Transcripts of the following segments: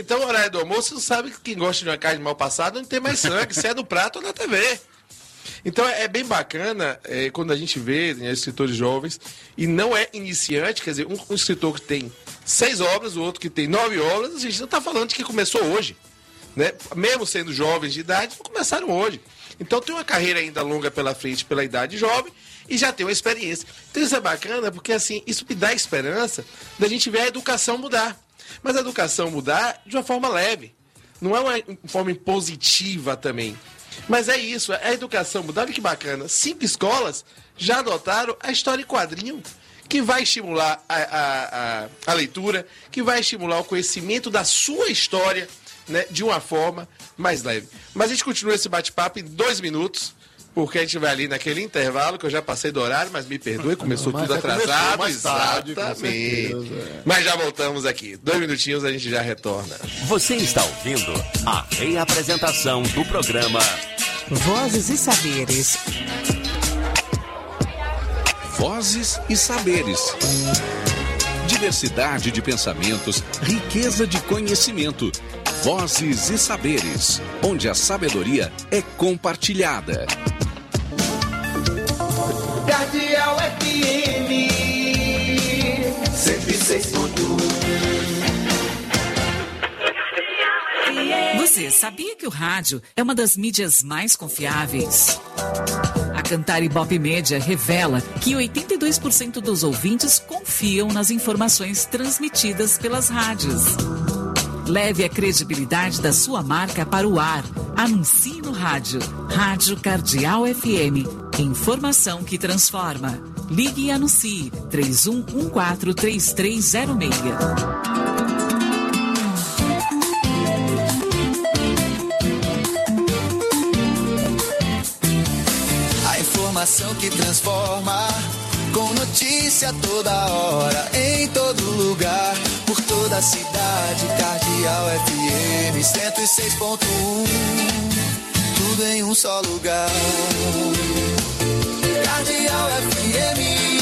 Então, horário do almoço, você sabe que quem gosta de uma carne mal passada não tem mais sangue, se é no prato ou na TV. Então, é bem bacana quando a gente vê, né, escritores jovens, e não é iniciante, quer dizer, um escritor que tem 6 obras, o outro que tem 9 obras, a gente não está falando de que começou hoje, né? Mesmo sendo jovens de idade, não começaram hoje. Então, tem uma carreira ainda longa pela frente, pela idade jovem, e já tem uma experiência. Então, isso é bacana, porque assim, isso me dá esperança da gente ver a educação mudar. Mas a educação mudar de uma forma leve. Não é uma forma impositiva também. Mas é isso, a educação mudar. Olha que bacana. 5 escolas já adotaram a história em quadrinho, que vai estimular a leitura, que vai estimular o conhecimento da sua história, né, de uma forma mais leve. Mas a gente continua esse bate-papo em 2 minutos, porque a gente vai ali naquele intervalo, que eu já passei do horário, mas me perdoe, começou tudo atrasado. Mais tarde, exatamente. Mas já voltamos aqui. 2 minutinhos, a gente já retorna. Você está ouvindo a reapresentação do programa Vozes e Saberes. Vozes e Saberes. Diversidade de pensamentos, riqueza de conhecimento. Vozes e Saberes, onde a sabedoria é compartilhada. Cardeal FM 106.1. Você sabia que o rádio é uma das mídias mais confiáveis? A Cantar Ibope Média revela que 82% dos ouvintes confiam nas informações transmitidas pelas rádios. Leve a credibilidade da sua marca para o ar. Anuncie no rádio. Rádio Cardeal FM. Informação que transforma. Ligue e anuncie. 31143306. A informação que transforma, com notícia toda hora, em todo lugar, por toda a cidade. Cardeal FM 106.1, tudo em um só lugar. Cardeal FM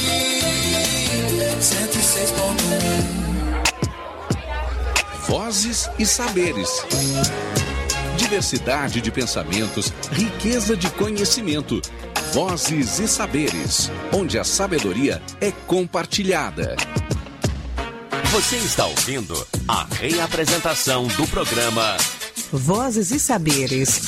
106.1. Vozes e Saberes. Diversidade de pensamentos, riqueza de conhecimento. Vozes e Saberes, onde a sabedoria é compartilhada. Você está ouvindo a reapresentação do programa Vozes e Saberes.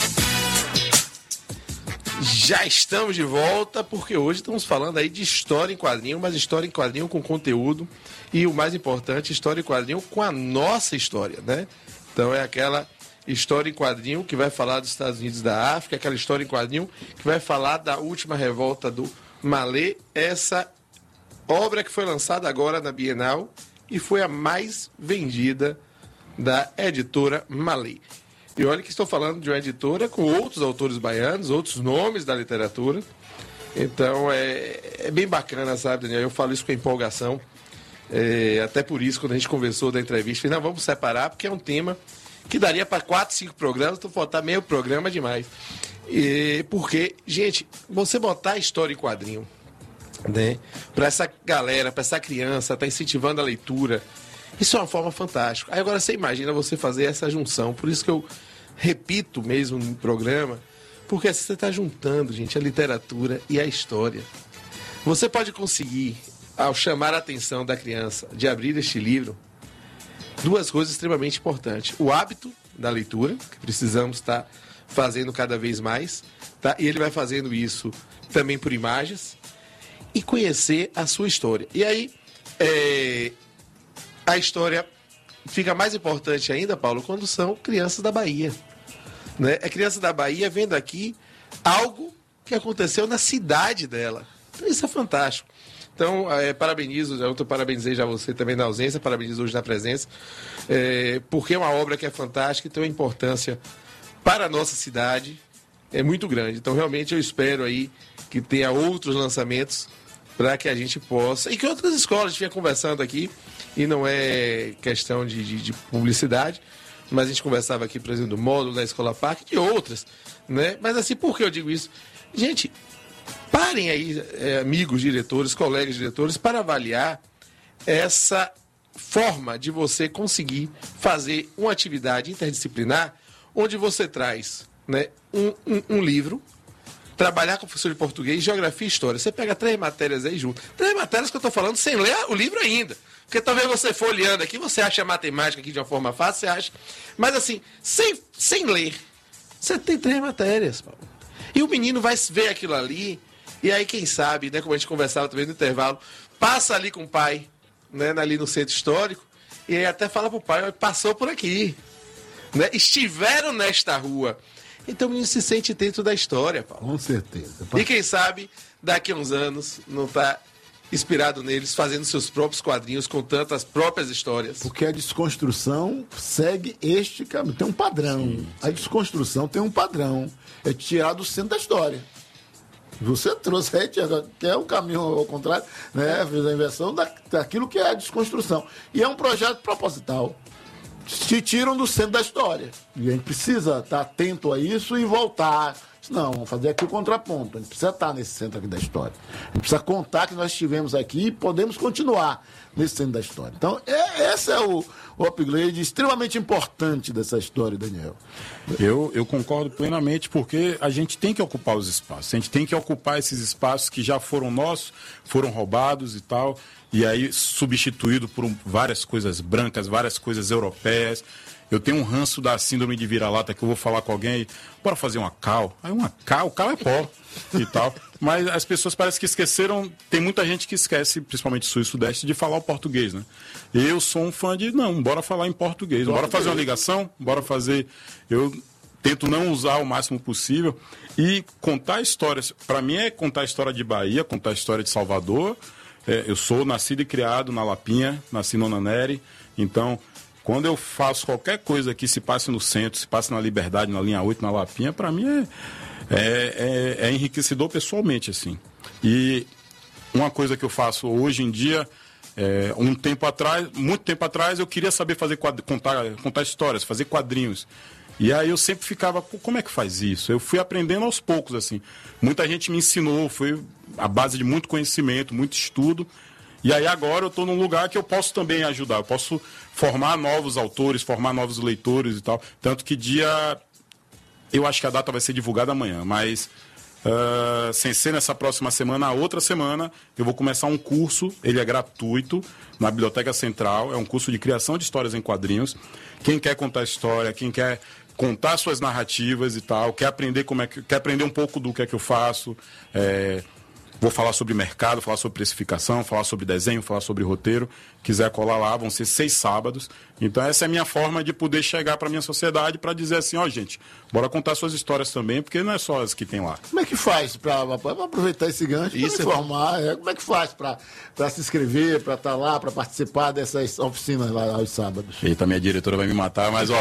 Já estamos de volta, porque hoje estamos falando aí de história em quadrinho, mas história em quadrinho com conteúdo e, o mais importante, história em quadrinho com a nossa história, né? Então é aquela história em quadrinho que vai falar dos Estados Unidos e da África, aquela história em quadrinho que vai falar da última revolta do Malê, essa obra que foi lançada agora na Bienal e foi a mais vendida da editora Malê. E olha que estou falando de uma editora com outros autores baianos, outros nomes da literatura. Então é bem bacana, sabe, Daniel? Eu falo isso com empolgação. Até por isso, quando a gente conversou da entrevista, falei, não, vamos separar, porque é um tema que daria para 4, 5 programas, então faltar meio programa demais. Porque, gente, você botar a história em quadrinho, né, para essa galera, para essa criança, tá incentivando a leitura, isso é uma forma fantástica. Aí agora você imagina você fazer essa junção, por isso que eu repito mesmo no programa, porque você está juntando, gente, a literatura e a história. Você pode conseguir, ao chamar a atenção da criança de abrir este livro, 2 coisas extremamente importantes. O hábito da leitura, que precisamos estar fazendo cada vez mais, tá? E ele vai fazendo isso também por imagens, e conhecer a sua história. E aí, a história fica mais importante ainda, Paulo, quando são crianças da Bahia. Né? É criança da Bahia vendo aqui algo que aconteceu na cidade dela. Então, isso é fantástico. Então, parabenizo, eu parabenizei já você também na ausência, parabenizo hoje na presença, porque é uma obra que é fantástica e tem uma importância para a nossa cidade muito grande. Então, realmente, eu espero aí que tenha outros lançamentos para que a gente possa, e que outras escolas, a gente vinha conversando aqui, e não é questão de publicidade, mas a gente conversava aqui, por exemplo, do módulo da Escola Parque, de outras, né? Mas assim, por que eu digo isso? Gente, parem aí, amigos diretores, colegas diretores, para avaliar essa forma de você conseguir fazer uma atividade interdisciplinar onde você traz, né, um livro, trabalhar com professor de português, geografia e história. Você pega 3 matérias aí junto. 3 matérias que eu estou falando sem ler o livro ainda. Porque talvez você folheando aqui, você acha a matemática aqui de uma forma fácil, você acha. Mas assim, sem ler, você tem 3 matérias, Paulo. E o menino vai ver aquilo ali, e aí quem sabe, né, como a gente conversava também no intervalo, passa ali com o pai, né, ali no centro histórico, e aí até fala pro pai, passou por aqui, né, estiveram nesta rua. Então o menino se sente dentro da história, Paulo. Com certeza. E quem sabe, daqui a uns anos, não está inspirado neles, fazendo seus próprios quadrinhos, contando as próprias histórias. Porque a desconstrução segue este caminho. Tem um padrão. Sim. A desconstrução tem um padrão. É tirar do centro da história. Você trouxe aí, Tiago, que é um caminho ao contrário, né? Fez a inversão daquilo que é a desconstrução. E é um projeto proposital. Te tiram do centro da história. E a gente precisa estar atento a isso e voltar. Não, vamos fazer aqui o contraponto. A gente precisa estar nesse centro aqui da história. A gente precisa contar que nós estivemos aqui e podemos continuar nesse centro da história. Então, esse é o upgrade extremamente importante dessa história, Daniel. Eu concordo plenamente, porque a gente tem que ocupar os espaços. A gente tem que ocupar esses espaços que já foram nossos, foram roubados e tal, e aí substituído por várias coisas brancas, várias coisas europeias. Eu tenho um ranço da síndrome de vira-lata, que eu vou falar com alguém, bora fazer uma cal. Aí o cal é pó e tal. Mas as pessoas parecem que esqueceram, tem muita gente que esquece, principalmente sul e sudeste, de falar o português, né? Eu sou um fã de, não, bora falar em português. Bora fazer uma ligação, bora fazer... Eu tento não usar o máximo possível. E contar histórias, para mim é contar a história de Bahia, contar a história de Salvador. Eu sou nascido e criado na Lapinha, nasci no Nanere, então... Quando eu faço qualquer coisa que se passe no centro, se passe na Liberdade, na linha 8, na Lapinha, para mim é enriquecedor pessoalmente, assim. E uma coisa que eu faço hoje em dia, muito tempo atrás, eu queria saber contar histórias, fazer quadrinhos. E aí eu sempre ficava, como é que faz isso? Eu fui aprendendo aos poucos, assim. Muita gente me ensinou, foi a base de muito conhecimento, muito estudo. E aí agora eu estou num lugar que eu posso também ajudar, eu posso formar novos autores, formar novos leitores e tal. Tanto que eu acho que a data vai ser divulgada amanhã, mas sem ser nessa próxima semana, a outra semana, eu vou começar um curso, ele é gratuito, na Biblioteca Central, é um curso de criação de histórias em quadrinhos. Quem quer contar história, quem quer contar suas narrativas e tal, quer aprender quer aprender um pouco do que é que eu faço, vou falar sobre mercado, falar sobre precificação, falar sobre desenho, falar sobre roteiro. Quiser colar lá, vão ser 6 sábados. Então essa é a minha forma de poder chegar para a minha sociedade para dizer assim, gente, bora contar suas histórias também, porque não é só as que tem lá. Como é que faz para aproveitar esse gancho, para informar? Como é que faz para se inscrever, para estar lá, para participar dessas oficinas lá aos sábados? Eita, minha diretora vai me matar, mas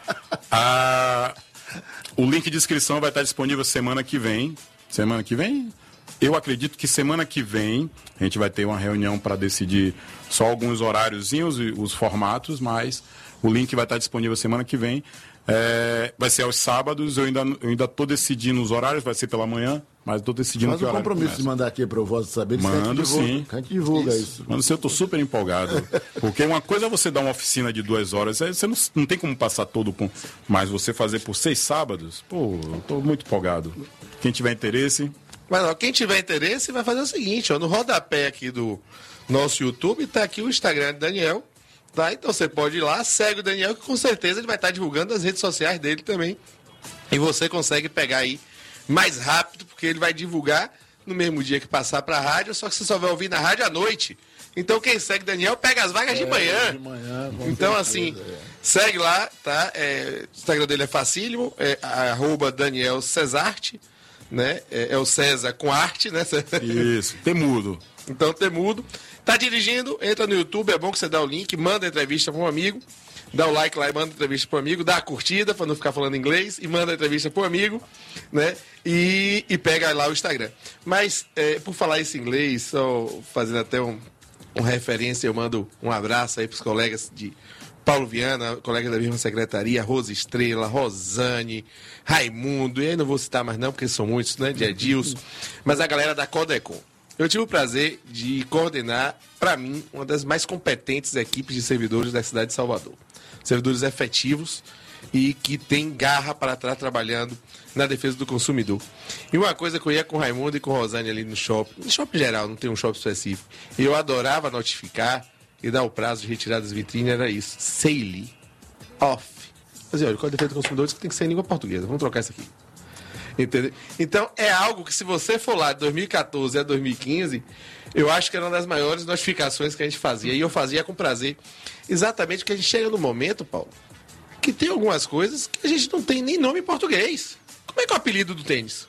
o link de inscrição vai estar disponível semana que vem. Semana que vem? Eu acredito que semana que vem a gente vai ter uma reunião para decidir só alguns horáriozinhos e os formatos, mas o link vai estar disponível semana que vem. Vai ser aos sábados, eu ainda estou decidindo os horários, vai ser pela manhã, mas estou decidindo que horário. Mas o compromisso de mandar aqui para o Voz do Saber, mando sim. A gente divulga isso. Mano, eu estou super empolgado, porque uma coisa é você dar uma oficina de 2 horas, você não tem como passar mas você fazer por 6 sábados, eu estou muito empolgado. Quem tiver interesse... Mas quem tiver interesse vai fazer o seguinte, no rodapé aqui do nosso YouTube está aqui o Instagram de Daniel, tá? Então você pode ir lá, segue o Daniel, que com certeza ele vai estar divulgando as redes sociais dele também. E você consegue pegar aí mais rápido, porque ele vai divulgar no mesmo dia que passar para a rádio, só que você só vai ouvir na rádio à noite. Então quem segue Daniel pega as vagas de manhã. Então assim, segue lá, tá? O Instagram dele é facílimo, @Daniel Cesarte. Né? É o César com arte, né? Isso, Temudo. Então, Temudo. Tá dirigindo, entra no YouTube, é bom que você dá o link, manda a entrevista para um amigo, dá o like lá e manda a entrevista para um amigo, dá a curtida para não ficar falando inglês e manda a entrevista para um amigo, né? E pega lá o Instagram. Mas, por falar esse inglês, só fazendo até uma referência, eu mando um abraço aí para os colegas de Paulo Viana, colega da mesma secretaria, Rosa Estrela, Rosane, Raimundo, e aí não vou citar mais não, porque são muitos, né, de Edilson, mas a galera da Codecon. eu tive o prazer de coordenar, para mim, uma das mais competentes equipes de servidores da cidade de Salvador. Servidores efetivos e que tem garra para estar trabalhando na defesa do consumidor. E uma coisa que eu ia com o Raimundo e com a Rosane ali no shopping geral, não tem um shopping específico, e eu adorava notificar e dar o prazo de retirada das vitrines, era isso. Sale. Off. Mas olha, o Código de Defesa do Consumidor diz que tem que ser em língua portuguesa. Vamos trocar isso aqui. Entendeu? Então, é algo que se você for lá de 2014 a 2015, eu acho que era uma das maiores notificações que a gente fazia. E eu fazia com prazer. Exatamente porque a gente chega no momento, Paulo, que tem algumas coisas que a gente não tem nem nome em português. Como é que é o apelido do tênis?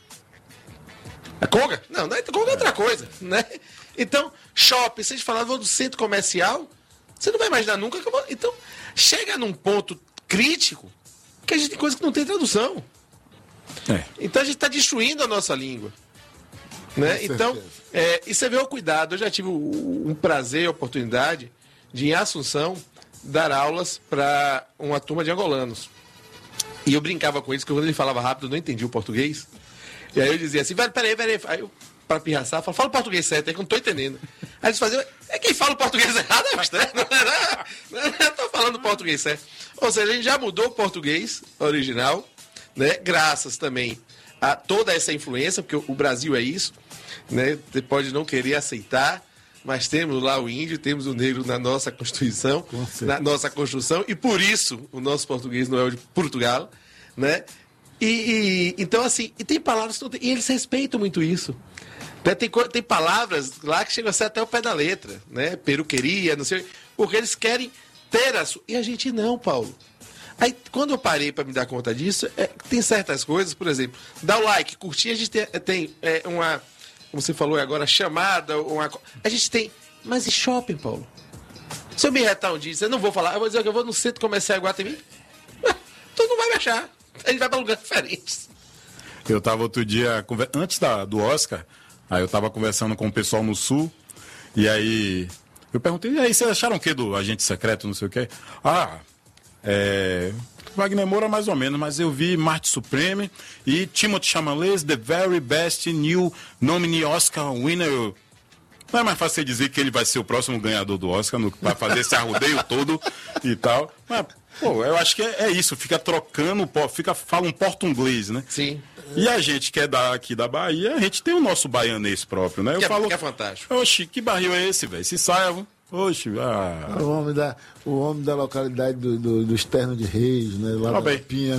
É Conga? Não, Conga é outra coisa, né? Então, shopping, se a gente falar, vou do centro comercial, você não vai imaginar nunca que eu vou... Então, chega num ponto crítico que a gente tem coisas que não tem tradução. Então a gente está destruindo a nossa língua. Né? Então, e você vê o cuidado. Eu já tive um prazer, a oportunidade de, em Assunção, dar aulas para uma turma de angolanos. E eu brincava com eles, que quando ele falava rápido, eu não entendia o português. E aí eu dizia assim, peraí. Aí eu, para pirraçar, fala o português certo, é que eu não estou entendendo. Aí eles faziam, quem fala o português errado é você, não estou falando o português certo. Ou seja, a gente já mudou o português original, né? Graças também a toda essa influência, porque o Brasil é isso, né? Você pode não querer aceitar, mas temos lá o índio, temos o negro na nossa Constituição, na nossa construção, e por isso o nosso português não é o de Portugal, né? Então, assim, e tem palavras que e eles respeitam muito isso. Né? Tem palavras lá que chegam a ser até o pé da letra, né? Peruqueria, não sei, porque eles querem ter a sua... E a gente não, Paulo. Aí, quando eu parei para me dar conta disso, tem certas coisas, por exemplo, dar o like, curtir, a gente tem uma, como você falou agora, chamada, a gente tem, mas e shopping, Paulo? Se eu me retar um dia, eu não vou falar, eu vou dizer que eu vou no centro comercial Guatemi, tu não vai me achar, a gente vai para lugares diferentes. Eu estava outro dia, antes do Oscar, aí eu estava conversando com o pessoal no Sul, e aí eu perguntei, e aí, vocês acharam o que do agente secreto, não sei o quê? Wagner Moura mais ou menos, mas eu vi Marte Supreme e Timothée Chalamet, The Very Best New Nominee Oscar Winner. Não é mais fácil você dizer que ele vai ser o próximo ganhador do Oscar, vai fazer esse arrudeio todo e tal. Mas, pô, eu acho que é isso, fica trocando, fala um português, né? Sim. E a gente que é aqui da Bahia, a gente tem o nosso baianês próprio, né? Que é fantástico. Oxi, que barril é esse, velho? Se saia... Oxe, O homem da localidade do Externo de Reis, né? Lá da Pinha.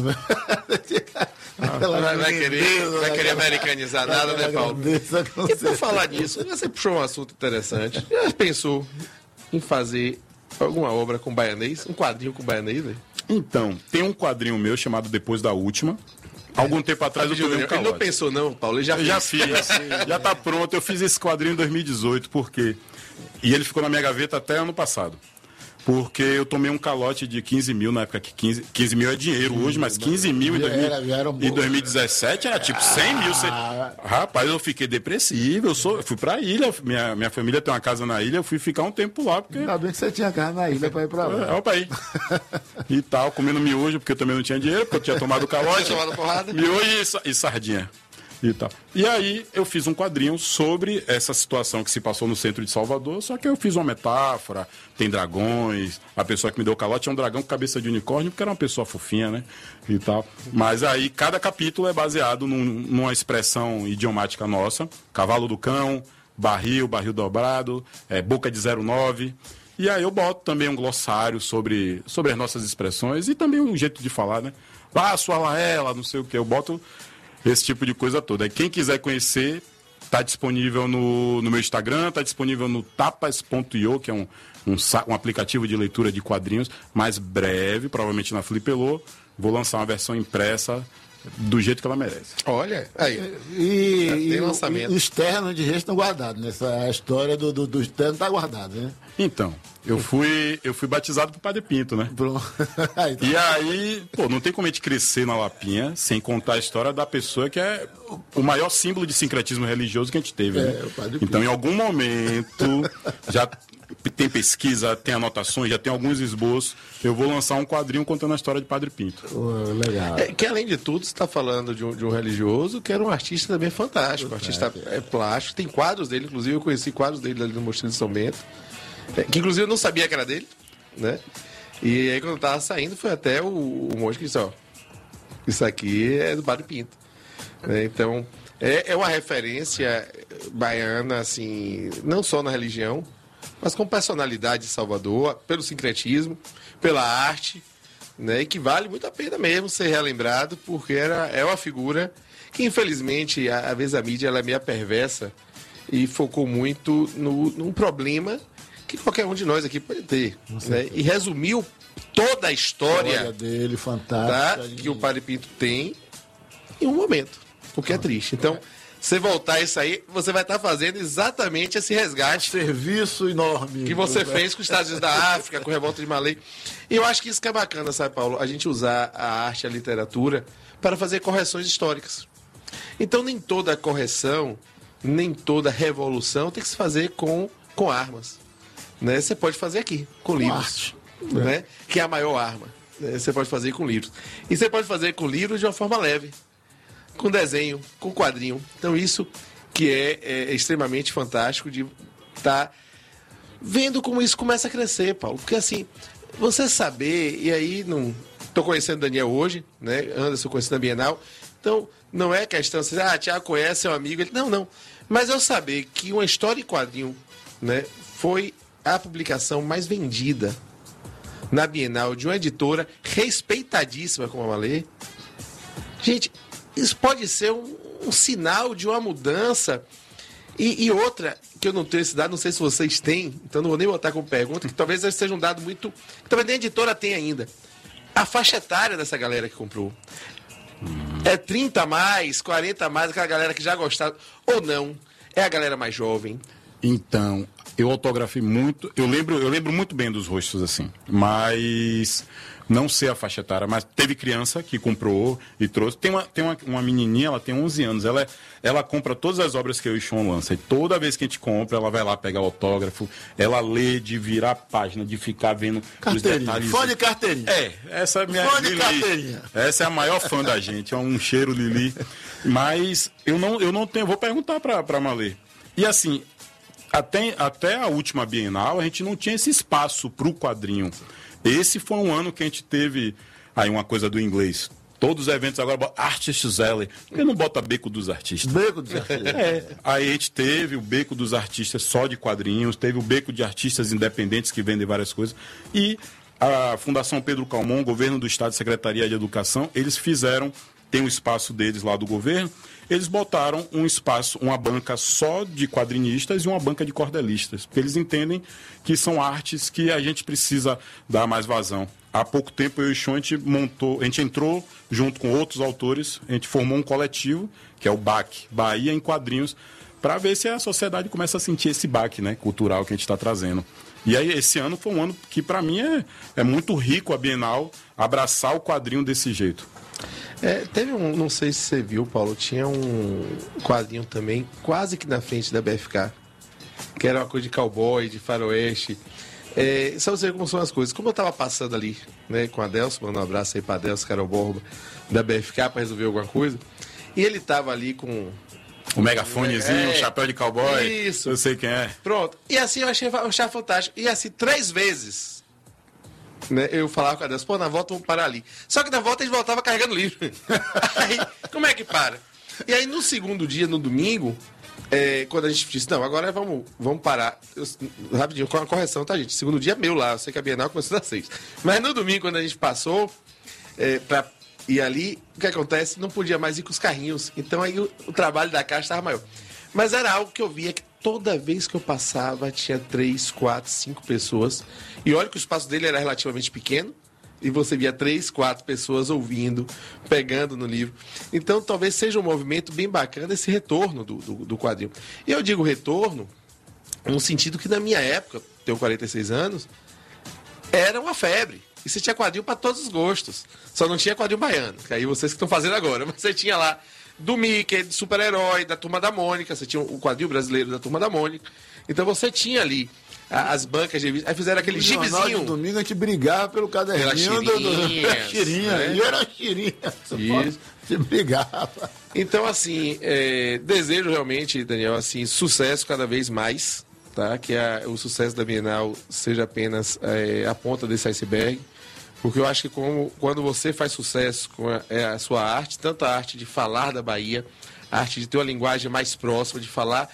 Vai querer americanizar nada, né, Paulo? E por falar nisso, você puxou um assunto interessante. Já pensou em fazer alguma obra com baianês? Um quadrinho com baianês, né? Então, tem um quadrinho meu chamado Depois da Última. Algum tempo atrás eu tomei um calote. Ele não pensou não, Paulo, ele já fiz. Já tá pronto. Eu fiz esse quadrinho em 2018, porque... E ele ficou na minha gaveta até ano passado. Porque eu tomei um calote de 15 mil na época, que 15 mil é dinheiro hoje, mas 15 mil em 2017 era tipo 100 mil. Rapaz, eu fiquei depressivo, eu fui pra ilha, minha família tem uma casa na ilha, eu fui ficar um tempo lá. Porque... Ainda bem que você tinha casa na ilha pra ir pra lá. Pra ir. E tal, comendo miojo, porque eu também não tinha dinheiro, porque eu tinha tomado calote. Miojo e sardinha. E tal. E aí eu fiz um quadrinho sobre essa situação que se passou no centro de Salvador, só que eu fiz uma metáfora, tem dragões, a pessoa que me deu o calote é um dragão com cabeça de unicórnio, porque era uma pessoa fofinha, né? E tal. Mas aí cada capítulo é baseado numa expressão idiomática nossa, cavalo do cão, barril dobrado, boca de 09. E aí eu boto também um glossário sobre as nossas expressões e também um jeito de falar, né? Sua laela, não sei o que, eu boto... Esse tipo de coisa toda. E quem quiser conhecer, está disponível no meu Instagram, está disponível no tapas.io, que é um aplicativo de leitura de quadrinhos, mais breve, provavelmente na Flipelô. Vou lançar uma versão impressa do jeito que ela merece. Olha, aí. E lançamento. O Externo de Reis estão guardados, né? A história do Externo está guardada, né? Então, Eu fui batizado por Padre Pinto, né? E aí, pô, não tem como a gente crescer na Lapinha sem contar a história da pessoa que é o maior símbolo de sincretismo religioso que a gente teve, né? o Padre Pinto. Então, em algum momento, já tem pesquisa, tem anotações, já tem alguns esboços. Eu vou lançar um quadrinho contando a história de Padre Pinto. Legal. Que além de tudo, você está falando de um religioso que era um artista também fantástico. Um artista plástico. Tem quadros dele, inclusive eu conheci quadros dele ali no Mosteiro de São Bento. Que inclusive eu não sabia que era dele, né? E aí quando eu tava saindo, foi até o monge que disse, ó, isso aqui é do Padre Pinto. Né? Então, é uma referência baiana, assim, não só na religião, mas com personalidade de Salvador, pelo sincretismo, pela arte, né? E que vale muito a pena mesmo ser relembrado, porque é uma figura que, infelizmente, às vezes a mídia ela é meio perversa e focou muito num problema que qualquer um de nós aqui pode ter. Né? E resumiu toda a história dele, fantástica. Que o Padre Pinto tem em um momento, o que é triste. Então, você voltar isso aí, você vai estar fazendo exatamente esse resgate. Serviço enorme. Que você fez com os Estados Unidos da África, com a Revolta de Malê. E eu acho que isso que é bacana, sabe, Paulo? A gente usar a arte e a literatura para fazer correções históricas. Então, nem toda correção, nem toda revolução tem que se fazer com armas. Né? Você pode fazer aqui, com livros. Arte. Né? Que é a maior arma. Né? Você pode fazer com livros. E você pode fazer com livros de uma forma leve. Com desenho, com quadrinho. Então isso que é extremamente fantástico de estar vendo como isso começa a crescer, Paulo. Porque assim, você saber, e aí não estou conhecendo o Daniel hoje, né? Anderson conhecendo a Bienal, então não é questão assim, Thiago conhece, é um amigo. Não. Mas eu saber que uma história em quadrinho, né, foi a publicação mais vendida na Bienal de uma editora respeitadíssima como a Malê. Gente, isso pode ser um sinal de uma mudança. E outra, que eu não tenho esse dado, não sei se vocês têm, então não vou nem botar como pergunta, que talvez seja um dado muito... que talvez nem a editora tenha ainda. A faixa etária dessa galera que comprou. É 30 a mais, 40 a mais, aquela galera que já gostava, ou não. É a galera mais jovem. Então, eu autografei muito, eu lembro muito bem dos rostos, assim, mas não sei a faixa etária, mas teve criança que comprou e trouxe. Tem uma menininha, ela tem 11 anos, ela compra todas as obras que eu e o Sean lança, e toda vez que a gente compra, ela vai lá pegar o autógrafo, ela lê de virar a página, de ficar vendo os detalhes. Fã de carteirinha. Essa é a minha fã de Lili. carteirinha. Essa é a maior fã da gente, é um cheiro, Lili. Mas eu não tenho, vou perguntar pra Malê. E assim, até a última Bienal, a gente não tinha esse espaço para o quadrinho. Esse foi um ano que a gente teve aí uma coisa do inglês. Todos os eventos agora botam Artists Alley. Por que não bota Beco dos Artistas? Beco dos Artistas. Aí a gente teve o Beco dos Artistas só de quadrinhos, teve o Beco de Artistas Independentes que vendem várias coisas. E a Fundação Pedro Calmon, Governo do Estado, Secretaria de Educação, eles tem um espaço deles lá do governo, eles botaram um espaço, uma banca só de quadrinistas e uma banca de cordelistas, porque eles entendem que são artes que a gente precisa dar mais vazão. Há pouco tempo eu e o Sean, a gente entrou junto com outros autores, a gente formou um coletivo, que é o BAC, Bahia em Quadrinhos, para ver se a sociedade começa a sentir esse baque, né, cultural que a gente está trazendo. E aí esse ano foi um ano que para mim é muito rico a Bienal abraçar o quadrinho desse jeito. Teve não sei se você viu, Paulo, tinha um quadrinho também, quase que na frente da BFK, que era uma coisa de cowboy, de faroeste. Só você ver como são as coisas. Como eu estava passando ali, né, com a Adelson, mandando um abraço aí para a Adelson Carol Borba, da BFK, para resolver alguma coisa, e ele estava ali com o megafonezinho, o chapéu de cowboy. Isso. Eu sei quem é. Pronto. E assim eu achei fantástico. E assim, 3 vezes, né, eu falava com a Deus, na volta vamos parar ali. Só que na volta a gente voltava carregando livro. Aí, como é que para? E aí no segundo dia, no domingo, quando a gente disse, não, agora vamos parar. Rapidinho, com a correção, tá, gente? Segundo dia é meu lá, eu sei que a Bienal começou às 6. Mas no domingo, quando a gente passou pra ir ali, o que acontece? Não podia mais ir com os carrinhos. Então aí o trabalho da caixa estava maior. Mas era algo que eu via que toda vez que eu passava tinha 3, 4, 5 pessoas. E olha que o espaço dele era relativamente pequeno. E você via 3, 4 pessoas ouvindo, pegando no livro. Então talvez seja um movimento bem bacana esse retorno do quadrinho. E eu digo retorno no sentido que na minha época, tenho 46 anos, era uma febre. E você tinha quadrinho para todos os gostos. Só não tinha quadrinho baiano, que aí vocês que estão fazendo agora. Mas você tinha lá do Mickey, de super-herói, da Turma da Mônica, você tinha o quadrinho brasileiro da Turma da Mônica. Então você tinha ali as bancas de revista. Aí fizeram aquele gibizinho. No domingo a gente brigava pelo caderninho da tirinha. Né? E era tirinha. Isso. A gente brigava. Então, assim, desejo realmente, Daniel, assim, sucesso cada vez mais, tá? Que o sucesso da Bienal seja apenas a ponta desse iceberg. Porque eu acho que quando você faz sucesso com a sua arte, tanto a arte de falar da Bahia, a arte de ter uma linguagem mais próxima, de falar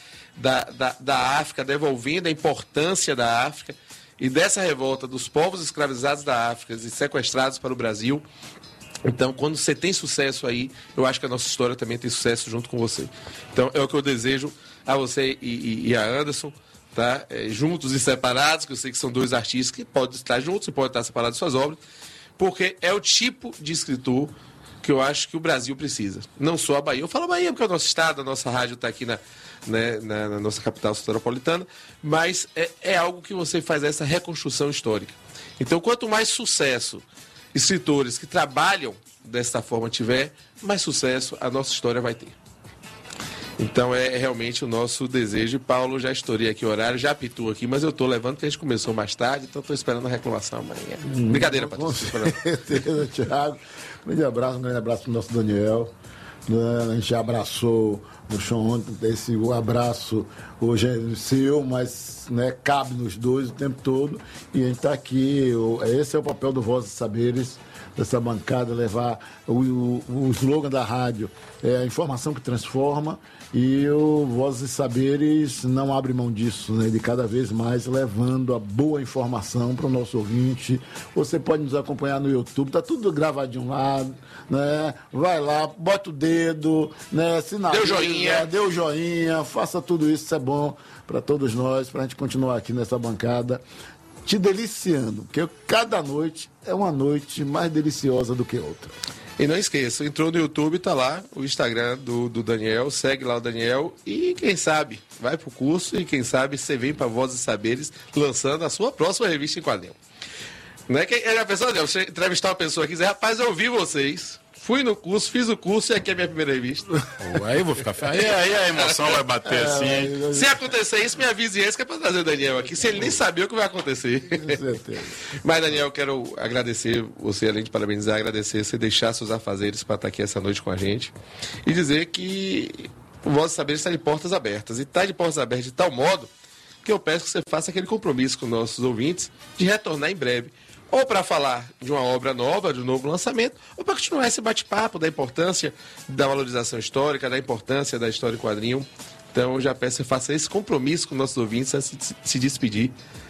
da África, devolvendo a importância da África e dessa revolta dos povos escravizados da África e sequestrados para o Brasil. Então, quando você tem sucesso aí, eu acho que a nossa história também tem sucesso junto com você. Então, é o que eu desejo a você e a Anderson, tá? Juntos e separados, que eu sei que são dois artistas que podem estar juntos e podem estar separados de suas obras, porque é o tipo de escritor que eu acho que o Brasil precisa. Não só a Bahia. Eu falo Bahia porque é o nosso estado, a nossa rádio está aqui na nossa capital soteropolitana, mas é algo que você faz essa reconstrução histórica. Então, quanto mais sucesso escritores que trabalham desta forma tiver, mais sucesso a nossa história vai ter. Então é realmente o nosso desejo. Paulo, já estourei aqui o horário, já apitou aqui, mas eu estou levando porque a gente começou mais tarde, então estou esperando a reclamação amanhã. Brincadeira, Patrícia. Com certeza, Thiago. Um grande abraço para o nosso Daniel. A gente já abraçou no show ontem, esse abraço hoje é seu, mas cabe nos dois o tempo todo. E a gente está aqui, esse é o papel do Vozes e Saberes, dessa bancada, levar o slogan da rádio, a informação que transforma, e o Vozes e Saberes não abre mão disso, de cada vez mais levando a boa informação para o nosso ouvinte. Você pode nos acompanhar no YouTube, tá tudo gravadinho lá, vai lá, bota o dedo, sinaliza, dê o joinha, faça tudo isso, isso é bom para todos nós, para a gente continuar aqui nessa bancada te deliciando, porque cada noite é uma noite mais deliciosa do que outra. E não esqueça, entrou no YouTube, tá lá o Instagram do Daniel, segue lá o Daniel e quem sabe vai pro curso e quem sabe você vem para Vozes e Saberes lançando a sua próxima revista em quadrinho. Não é que a pessoa, Daniel, você entrevistar uma pessoa aqui e dizer, rapaz, eu ouvi vocês, fui no curso, fiz o curso e aqui é a minha primeira revista. Aí eu vou ficar feliz. Aí a emoção vai bater assim. Se acontecer isso, me avise antes que é para trazer o Daniel aqui, se ele nem sabia o que vai acontecer. Com certeza. Mas, Daniel, quero agradecer você, além de parabenizar, agradecer você deixar seus afazeres para estar aqui essa noite com a gente e dizer que o Vozes e Saberes está de portas abertas. E está de portas abertas de tal modo que eu peço que você faça aquele compromisso com nossos ouvintes de retornar em breve. Ou para falar de uma obra nova, de um novo lançamento, ou para continuar esse bate-papo da importância da valorização histórica, da importância da história em quadrinho. Então, eu já peço que você faça esse compromisso com nossos ouvintes antes de se despedir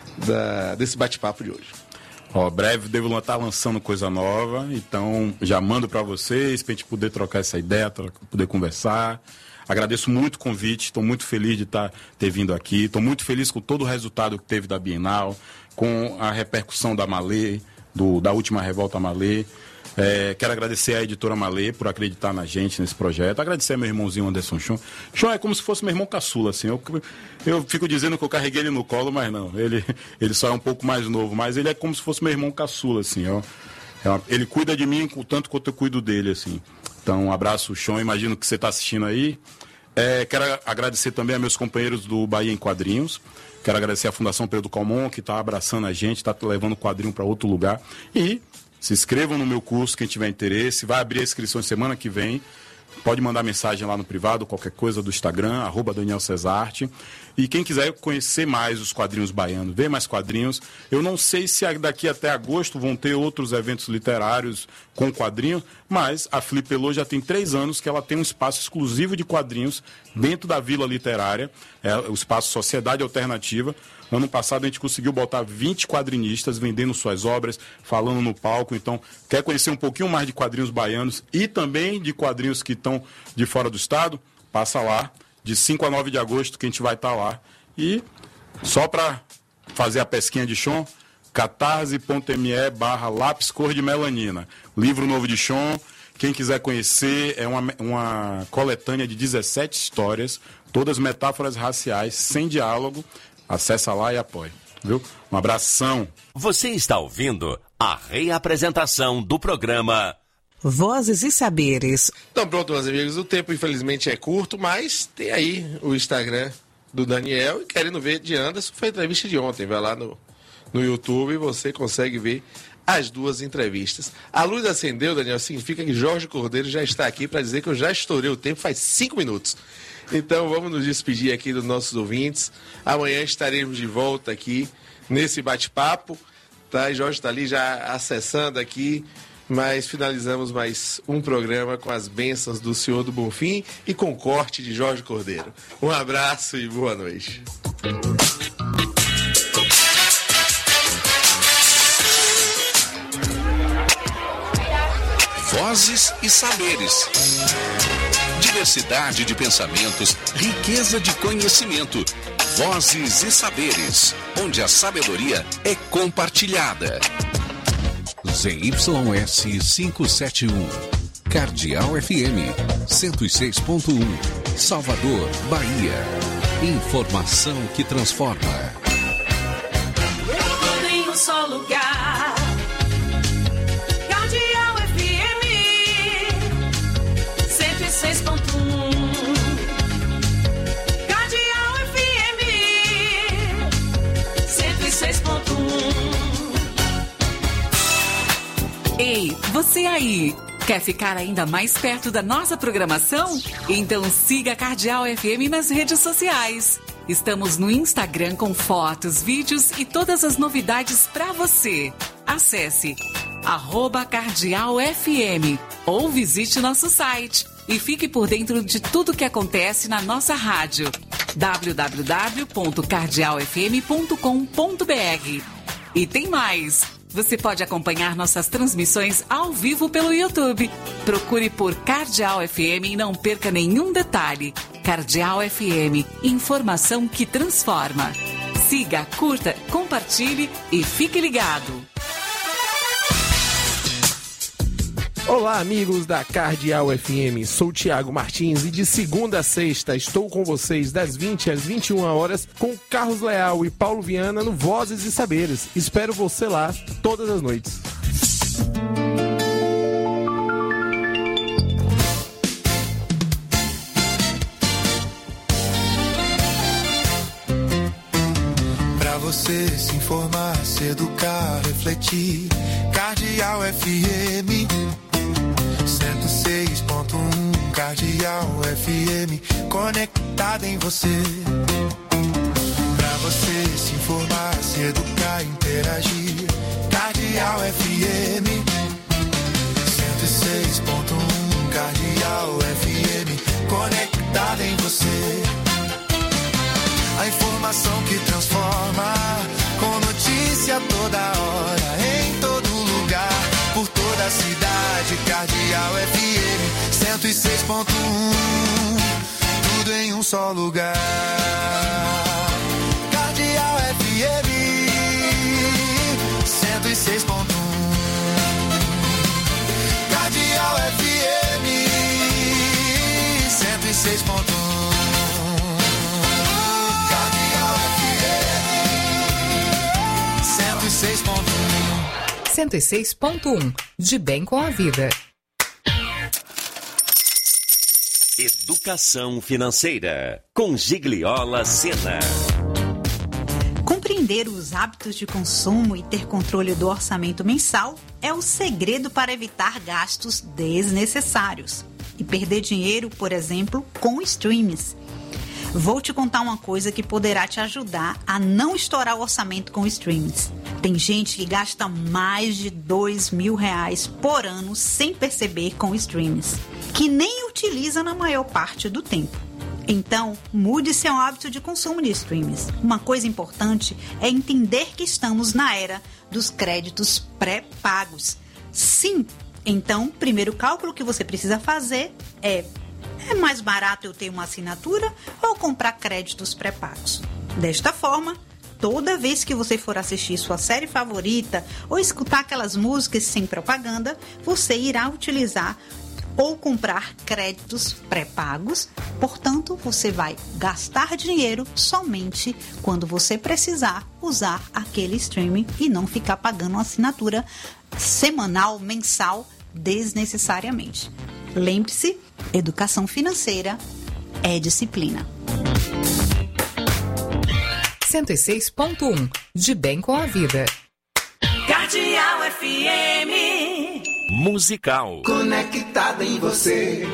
desse bate-papo de hoje. Breve devo estar lançando coisa nova, então já mando para vocês, para a gente poder trocar essa ideia, poder conversar. Agradeço muito o convite, estou muito feliz de ter vindo aqui, estou muito feliz com todo o resultado que teve da Bienal, com a repercussão da Malê, da última Revolta Malê. Quero agradecer à editora Malê por acreditar na gente, nesse projeto. Agradecer ao meu irmãozinho Anderson Chon. Chon é como se fosse meu irmão caçula, assim. Eu fico dizendo que eu carreguei ele no colo, mas não. Ele só é um pouco mais novo, mas ele é como se fosse meu irmão caçula, assim. Ele cuida de mim tanto quanto eu cuido dele, assim. Então, um abraço, Chon. Imagino que você está assistindo aí. Quero agradecer também a meus companheiros do Bahia em Quadrinhos. Quero agradecer à Fundação Pedro Calmon, que está abraçando a gente, está levando o quadrinho para outro lugar. E se inscrevam no meu curso, quem tiver interesse. Vai abrir a inscrição semana que vem. Pode mandar mensagem lá no privado, qualquer coisa do Instagram, @DanielCesarte. E quem quiser conhecer mais os quadrinhos baianos, ver mais quadrinhos, eu não sei se daqui até agosto vão ter outros eventos literários com quadrinhos, mas a Flipelô já tem 3 anos que ela tem um espaço exclusivo de quadrinhos dentro da Vila Literária, o espaço Sociedade Alternativa. Ano passado a gente conseguiu botar 20 quadrinistas vendendo suas obras, falando no palco. Então, quer conhecer um pouquinho mais de quadrinhos baianos e também de quadrinhos que estão de fora do estado? Passa lá, de 5 a 9 de agosto que a gente vai estar lá. E só para fazer a pesquinha de Chon, catarse.me/lápis cor de melanina. Livro novo de Chon. Quem quiser conhecer, é uma coletânea de 17 histórias, todas metáforas raciais, sem diálogo. Acessa lá e apoie. viu? Um abração. Você está ouvindo a reapresentação do programa Vozes e Saberes. Então pronto, meus amigos, o tempo infelizmente é curto, mas tem aí o Instagram do Daniel, e querendo ver de Anderson, foi a entrevista de ontem, vai lá no YouTube e você consegue ver as duas entrevistas. A luz acendeu, Daniel, significa que Jorge Cordeiro já está aqui para dizer que eu já estourei o tempo faz 5 minutos. Então vamos nos despedir aqui dos nossos ouvintes. Amanhã estaremos de volta aqui nesse bate-papo, tá? E Jorge está ali já acessando aqui, mas finalizamos mais um programa com as bênçãos do Senhor do Bonfim e com corte de Jorge Cordeiro. Um abraço e boa noite. Vozes e Saberes. Diversidade de pensamentos, riqueza de conhecimento. Vozes e Saberes, onde a sabedoria é compartilhada. ZYS 571, Cardeal FM 106.1, Salvador, Bahia. Informação que transforma. Tudo em um só lugar. Cardeal FM 106.1. Cardeal FM 106.1. Ei, você aí, quer ficar ainda mais perto da nossa programação? Então siga a Cardeal FM nas redes sociais. Estamos no Instagram com fotos, vídeos e todas as novidades para você. Acesse @CardealFM ou visite nosso site e fique por dentro de tudo que acontece na nossa rádio. www.cardealfm.com.br. E tem mais! Você pode acompanhar nossas transmissões ao vivo pelo YouTube. Procure por Cardeal FM e não perca nenhum detalhe. Cardeal FM, informação que transforma. Siga, curta, compartilhe e fique ligado. Olá, amigos da Cardeal FM, sou Tiago Martins e de segunda a sexta estou com vocês das 20 às 21 horas com Carlos Leal e Paulo Viana no Vozes e Saberes. Espero você lá todas as noites. Pra você se informar, se educar, refletir. Cardeal FM 106.1, Cardeal FM, conectada em você. Pra você se informar, se educar, interagir. Cardeal FM 106.1, Cardeal FM, conectada em você. A informação que transforma, com notícia toda hora, em todo lugar, por toda a cidade. Cardeal FM 106.1, tudo em um só lugar. Cardeal FM 106.1, Cardeal FM 106.1. 106.1, de bem com a vida. Educação Financeira, com Gigliola Sena. Compreender os hábitos de consumo e ter controle do orçamento mensal é o segredo para evitar gastos desnecessários e perder dinheiro, por exemplo, com streams. Vou te contar uma coisa que poderá te ajudar a não estourar o orçamento com streams. Tem gente que gasta mais de R$2.000 por ano sem perceber com streams, que nem utiliza na maior parte do tempo. Então, mude seu hábito de consumo de streams. Uma coisa importante é entender que estamos na era dos créditos pré-pagos. Sim, então, o primeiro cálculo que você precisa fazer é mais barato eu ter uma assinatura ou comprar créditos pré-pagos? Desta forma, toda vez que você for assistir sua série favorita ou escutar aquelas músicas sem propaganda, você irá utilizar ou comprar créditos pré-pagos. Portanto, você vai gastar dinheiro somente quando você precisar usar aquele streaming e não ficar pagando uma assinatura semanal, mensal, desnecessariamente. Lembre-se, educação financeira é disciplina. 106.1 De bem com a vida. Cardeal FM. Musical. Conectado em você.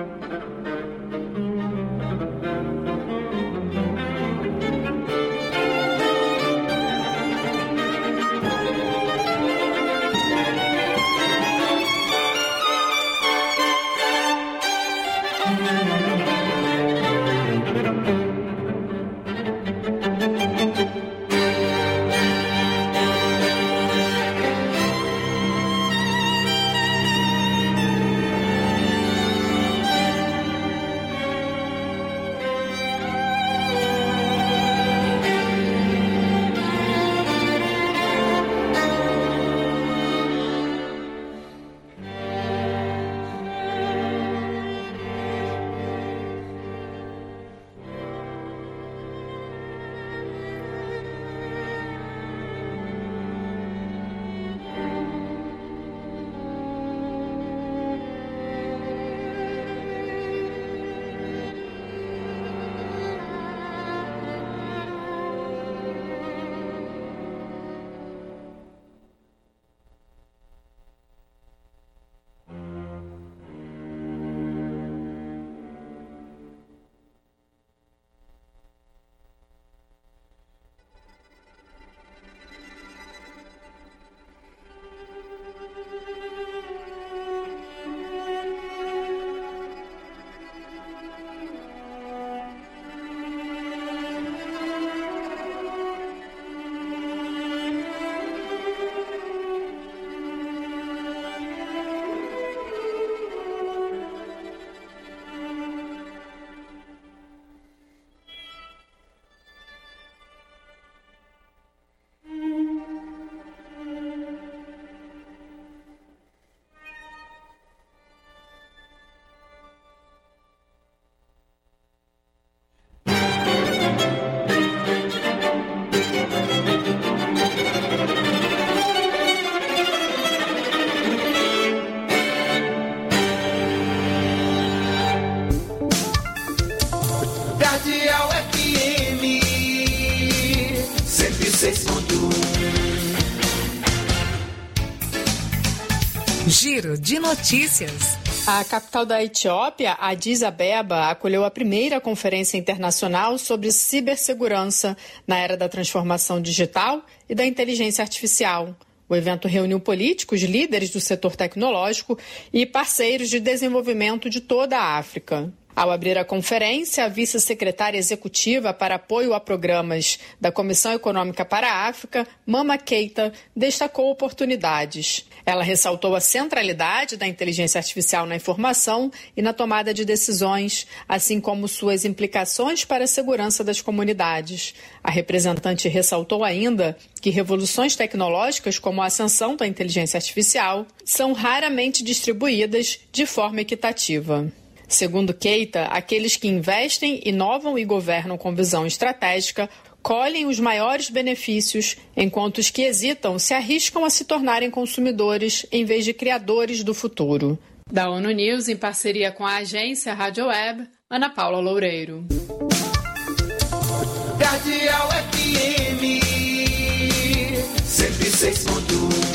Cardeal FM 106.1. Giro de notícias. A capital da Etiópia, Addis Abeba, acolheu a primeira conferência internacional sobre cibersegurança na era da transformação digital e da inteligência artificial. O evento reuniu políticos, líderes do setor tecnológico e parceiros de desenvolvimento de toda a África. Ao abrir a conferência, a vice-secretária executiva para apoio a programas da Comissão Econômica para a África, Mama Keita, destacou oportunidades. Ela ressaltou a centralidade da inteligência artificial na informação e na tomada de decisões, assim como suas implicações para a segurança das comunidades. A representante ressaltou ainda que revoluções tecnológicas, como a ascensão da inteligência artificial, são raramente distribuídas de forma equitativa. Segundo Keita, aqueles que investem, inovam e governam com visão estratégica colhem os maiores benefícios, enquanto os que hesitam se arriscam a se tornarem consumidores em vez de criadores do futuro. Da ONU News, em parceria com a agência Rádio Web, Ana Paula Loureiro. Cardeal FM 106.1.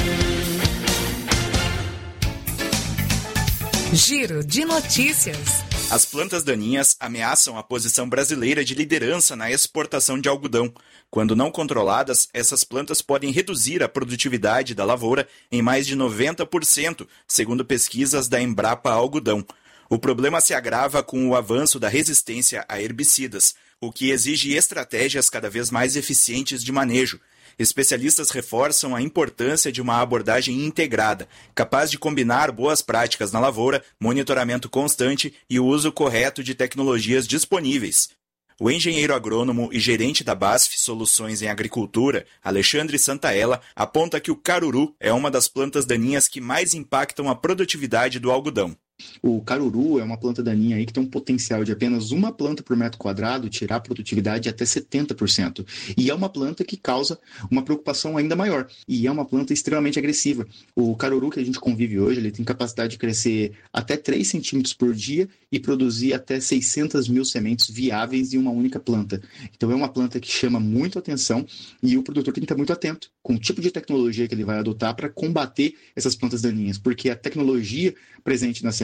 Giro de notícias. As plantas daninhas ameaçam a posição brasileira de liderança na exportação de algodão. Quando não controladas, essas plantas podem reduzir a produtividade da lavoura em mais de 90%, segundo pesquisas da Embrapa Algodão. O problema se agrava com o avanço da resistência a herbicidas, o que exige estratégias cada vez mais eficientes de manejo. Especialistas reforçam a importância de uma abordagem integrada, capaz de combinar boas práticas na lavoura, monitoramento constante e o uso correto de tecnologias disponíveis. O engenheiro agrônomo e gerente da BASF Soluções em Agricultura, Alexandre Santaella, aponta que o caruru é uma das plantas daninhas que mais impactam a produtividade do algodão. O caruru é uma planta daninha aí que tem um potencial de apenas uma planta por metro quadrado tirar a produtividade até 70%. E é uma planta que causa uma preocupação ainda maior. E é uma planta extremamente agressiva. O caruru que a gente convive hoje, ele tem capacidade de crescer até 3 centímetros por dia e produzir até 600 mil sementes viáveis em uma única planta. Então é uma planta que chama muito atenção e o produtor tem que estar muito atento com o tipo de tecnologia que ele vai adotar para combater essas plantas daninhas. Porque a tecnologia presente na semente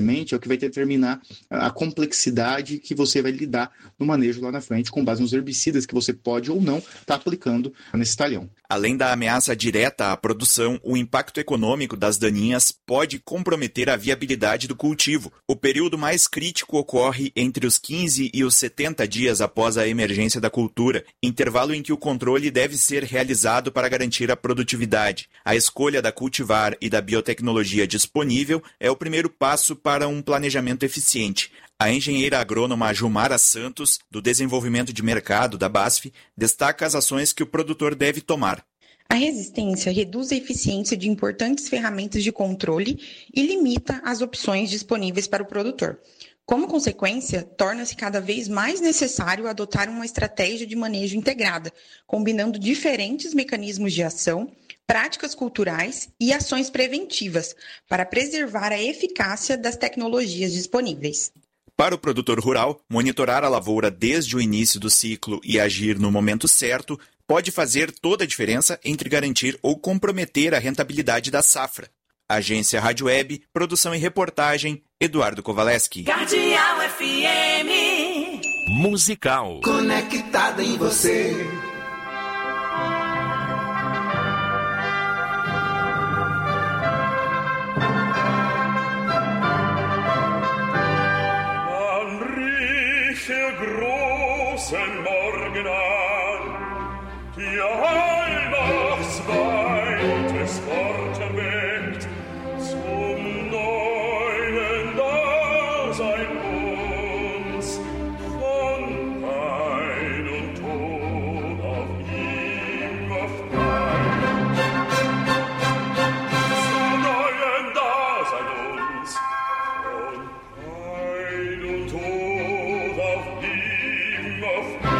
semente é o que vai determinar a complexidade que você vai lidar no manejo lá na frente, com base nos herbicidas que você pode ou não estar aplicando nesse talhão. Além da ameaça direta à produção, o impacto econômico das daninhas pode comprometer a viabilidade do cultivo. O período mais crítico ocorre entre os 15 e os 70 dias após a emergência da cultura, intervalo em que o controle deve ser realizado para garantir a produtividade. A escolha da cultivar e da biotecnologia disponível é o primeiro passo para um planejamento eficiente. A engenheira agrônoma Jumara Santos, do Desenvolvimento de Mercado da BASF, destaca as ações que o produtor deve tomar. A resistência reduz a eficiência de importantes ferramentas de controle e limita as opções disponíveis para o produtor. Como consequência, torna-se cada vez mais necessário adotar uma estratégia de manejo integrada, combinando diferentes mecanismos de ação, práticas culturais e ações preventivas, para preservar a eficácia das tecnologias disponíveis. Para o produtor rural, monitorar a lavoura desde o início do ciclo e agir no momento certo pode fazer toda a diferença entre garantir ou comprometer a rentabilidade da safra. Agência Rádio Web, produção e reportagem, Eduardo Kovaleski. Cardeal FM. Musical. Conectada em você. Großen Morgen an, die Weihnachtsweites Wort erweckt, zum neuen Dasein uns, von Pein und Tod auf ihm befreit. Zum neuen Dasein uns, von Pein und Tod auf ihm befreit.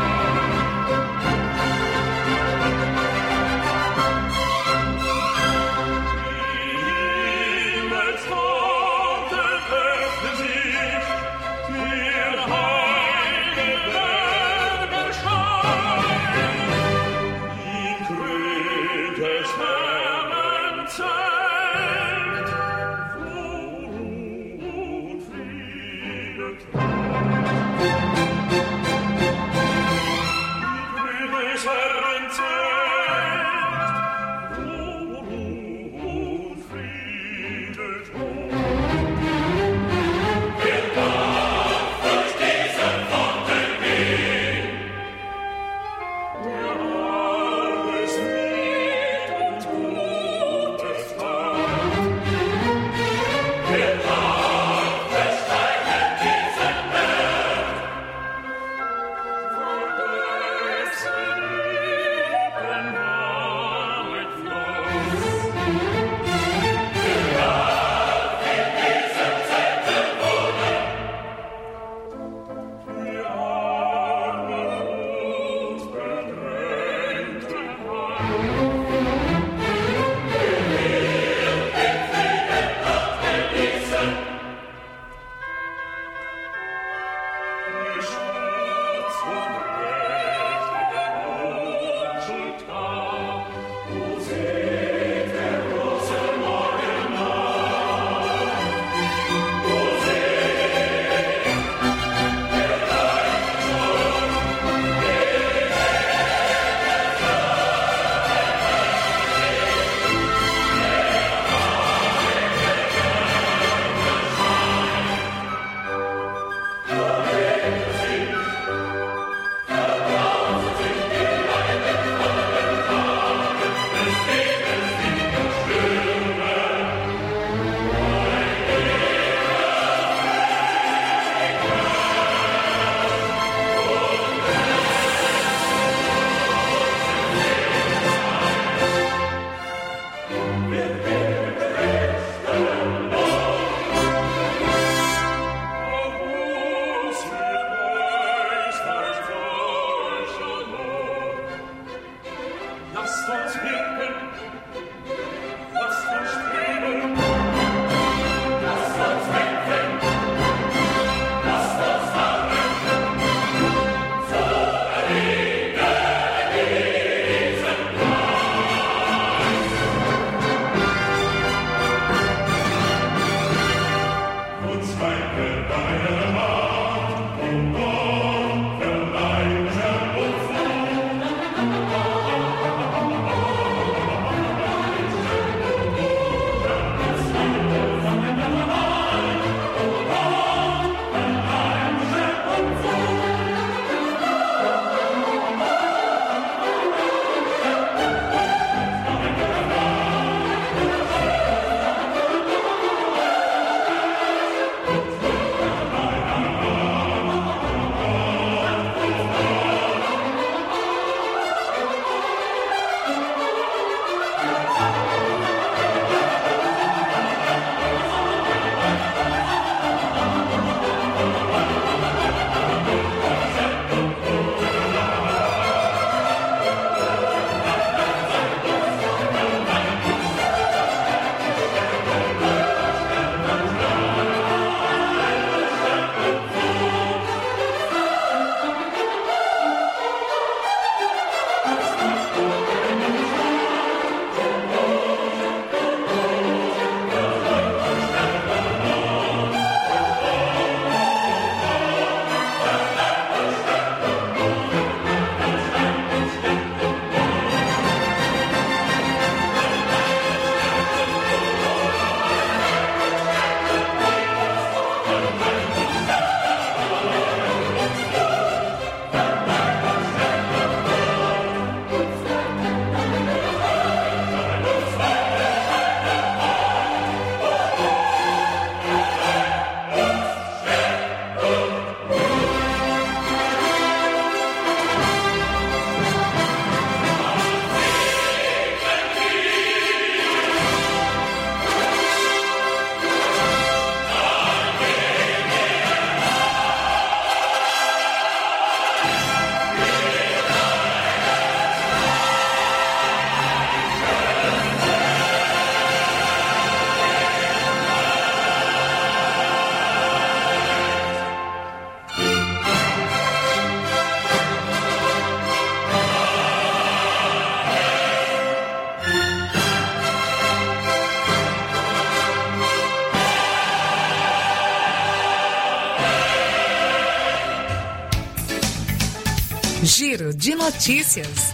Giro de notícias.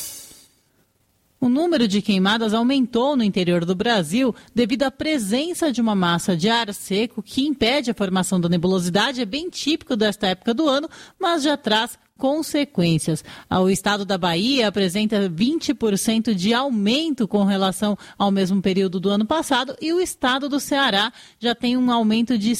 O número de queimadas aumentou no interior do Brasil devido à presença de uma massa de ar seco que impede a formação da nebulosidade. É bem típico desta época do ano, mas já traz consequências. O estado da Bahia apresenta 20% de aumento com relação ao mesmo período do ano passado e o estado do Ceará já tem um aumento de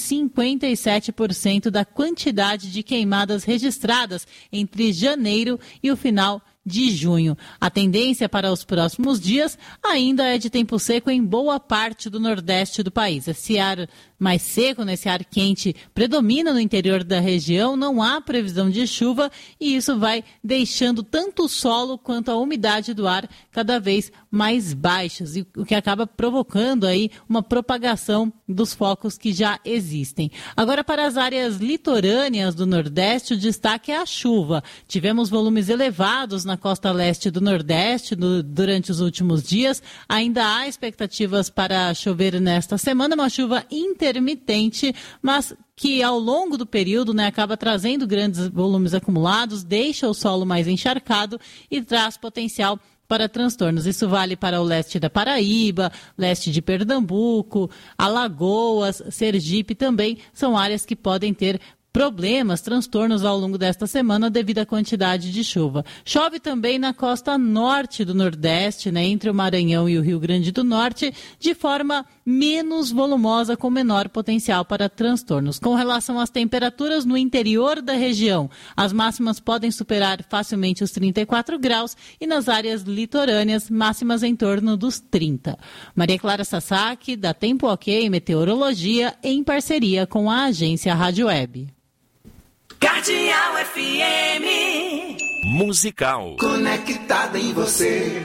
57% da quantidade de queimadas registradas entre janeiro e o final de junho. A tendência para os próximos dias ainda é de tempo seco em boa parte do nordeste do país. Esse ar mais seco, esse ar quente, predomina no interior da região, não há previsão de chuva e isso vai deixando tanto o solo quanto a umidade do ar cada vez mais baixas, e o que acaba provocando aí uma propagação dos focos que já existem. Agora, para as áreas litorâneas do Nordeste, o destaque é a chuva. Tivemos volumes elevados na costa leste do Nordeste durante os últimos dias. Ainda há expectativas para chover nesta semana, uma chuva intermitente, mas que ao longo do período acaba trazendo grandes volumes acumulados, deixa o solo mais encharcado e traz potencial para transtornos. Isso vale para o leste da Paraíba, leste de Pernambuco, Alagoas, Sergipe também são áreas que podem ter problemas, transtornos ao longo desta semana devido à quantidade de chuva. Chove também na costa norte do Nordeste, entre o Maranhão e o Rio Grande do Norte, de forma menos volumosa, com menor potencial para transtornos. Com relação às temperaturas no interior da região, as máximas podem superar facilmente os 34 graus e nas áreas litorâneas, máximas em torno dos 30. Maria Clara Sasaki, da Tempo Ok Meteorologia, em parceria com a agência Rádio Web. Cardeal FM. Musical. Conectada em você.